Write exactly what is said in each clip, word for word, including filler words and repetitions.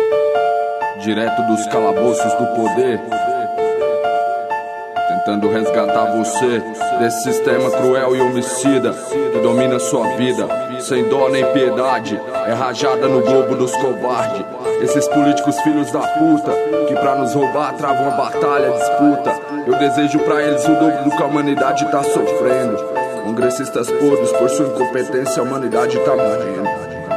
direto dos calabouços do poder, tentando resgatar você desse sistema cruel e homicida que domina sua vida, sem dó nem piedade. É rajada no globo dos covardes, esses políticos filhos da puta que pra nos roubar travam a batalha, disputa. Eu desejo pra eles o dobro do que a humanidade tá sofrendo. Congressistas podres, por sua incompetência a humanidade tá morrendo.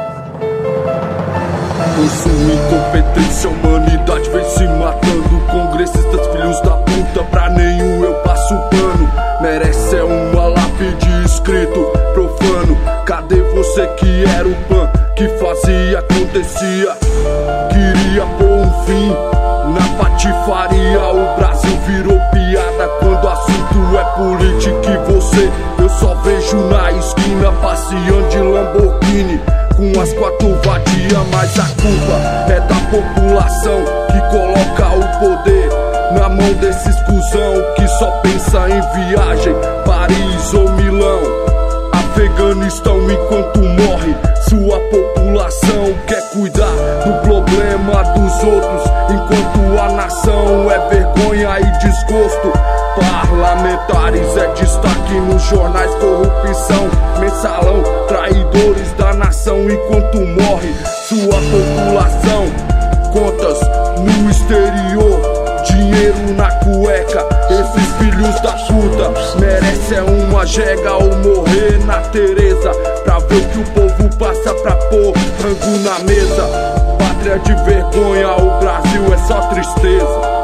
Por sua incompetência a humanidade vem se matando. Congressistas filhos da puta, pra nenhum eu passo pano. Merece é uma lápide escrito profano. Cadê você que era o pan, que fazia, acontecia? Queria pôr um fim na patifaria. O Brasil virou piada quando o assunto é política. E você, eu só vejo na esquina passeando de Lamborghini com as quatro vadias, mas a culpa é da população que coloca o poder na mão desses cuzão que só pensa em viagem, Paris ou Milão, Afeganistão. Enquanto morre sua população, quer cuidar do problema dos outros, enquanto a nação é vergonha e desgosto. Parlamentares é destaque nos jornais, corrupção, mensalão, traidores da nação. Enquanto morre sua população, contas no exterior, dinheiro na cueca. Esses filhos da puta merecem uma jega ou morrer na Tereza, pra ver o que o povo passa pra pôr rango na mesa. Pátria de vergonha, o Brasil é só tristeza.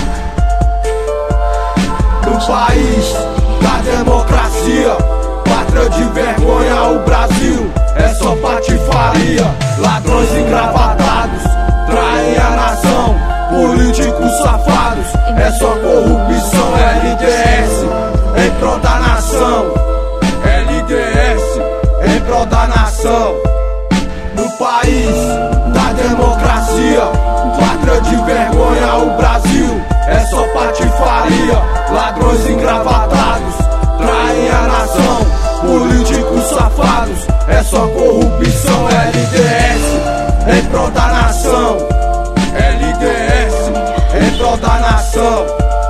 No país da democracia, pátria de vergonha, o Brasil é só patifaria. Ladrões engravatados traem a nação, políticos safados, é só corrupção. L D S em prol da nação, L D S em prol da nação. No país da democracia, pátria de vergonha, o Brasil é só patifaria. Ladrões engravatados traem a nação, políticos safados, é só corrupção. L D S em prol da nação, L D S em prol da nação.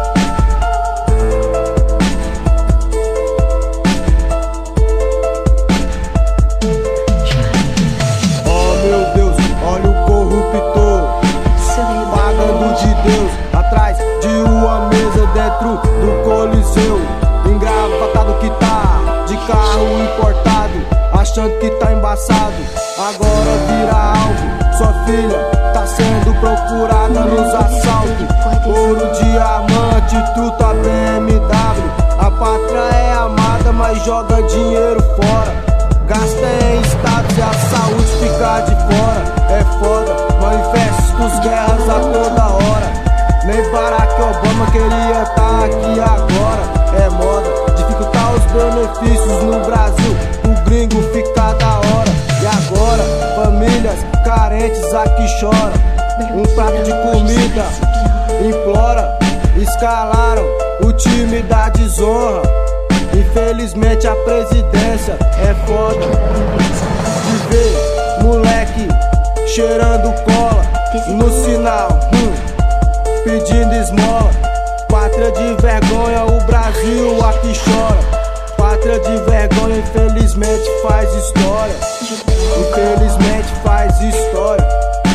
Oh meu Deus, olha o corruptor pagando de Deus atrás de uma mesa dentro do Coliseu. Engravatado que tá, de carro importado, achando que tá embaçado, agora vira alvo. Sua filha tá sendo procurada nos assaltos. Ouro, diamante, truta, B M W. A pátria é amada, mas joga dinheiro fora. Gasta em estados e a saúde fica de fora. É foda, manifestos, guerras a toda hora. Nem Barack Obama queria tá aqui agora. É moda dificultar os benefícios no Brasil, o gringo fica da hora. E agora, famílias carentes aqui choram. Um prato de comida implora. Escalaram o time da desonra. Infelizmente a presidência é foda de ver moleque cheirando cola no sinal, hum, pedindo esmola. Pátria de vergonha, o Brasil aqui chora. Pátria de vergonha, infelizmente faz história. Infelizmente faz história.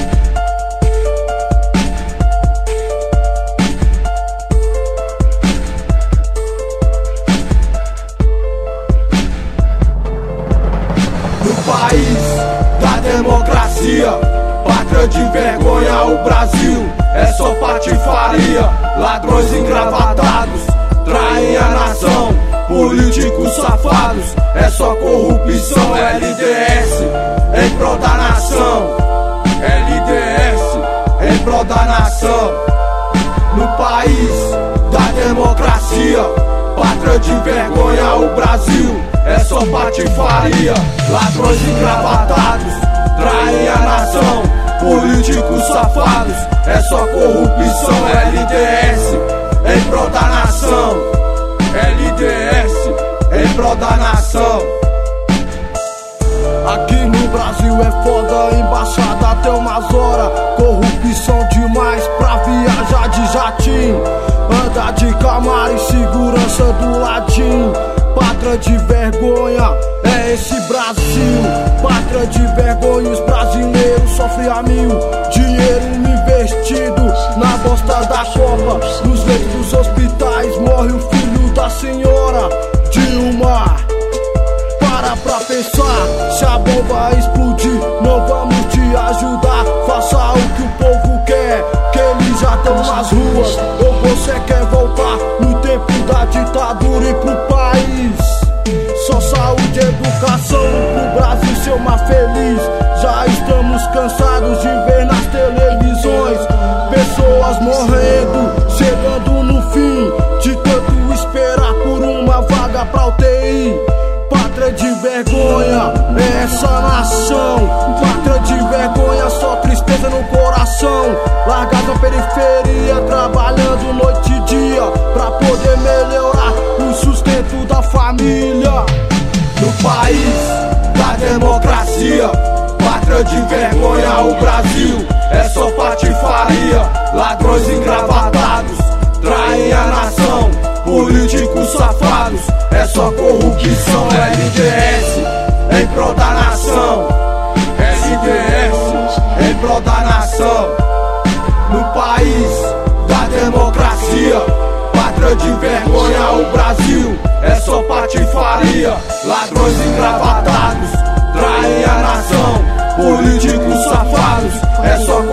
No país da democracia, pátria de vergonha, o Brasil é só patifaria. Ladrões engravatados traem a nação, políticos safados, é só corrupção. L D S em prol da nação, L D S em prol da nação. No país da democracia, pátria de vergonha, o Brasil é só patifaria. Ladrões engravatados traem a nação, políticos safados, é só corrupção. L D S em prol da nação, L D S em prol da nação. Aqui no Brasil é foda, embaixada até umas horas. Corrupção ambição demais pra viajar de jatinho, anda de Camaro e segurança do ladinho. Pátria de vergonha, é esse Brasil. Pátria de vergonha, os brasileiros sofrem a mil. Dinheiro investido na bosta da Copa. Nos leitos dos hospitais morre o filho da senhora Dilma. Para pra pensar, se a bomba explodir, não vamos te ajudar. Faça o que o povo quer, que eles já estão nas ruas. Ou você quer voltar no tempo da ditadura e pro país? Só saúde e educação pro Brasil ser uma feliz. Já estamos cansados de ver nas televisões pessoas morrendo, chegando no fim, de tanto esperar por uma vaga pra U T I. Pátria de vergonha, é essa nação. Pátria de vergonha, só tristeza no coração. Largado na periferia, trabalhando noite e dia pra poder melhorar o sustento da família. No país da democracia, pátria de vergonha, o Brasil é só patifaria. Ladrões engravatados traem a nação, políticos safados, é só corrupção. L D S em prol da nação, L D S em prol da nação. No país da democracia, pátria de vergonha, o Brasil é só patifaria. Ladrões engravatados traem a nação, políticos safados, é só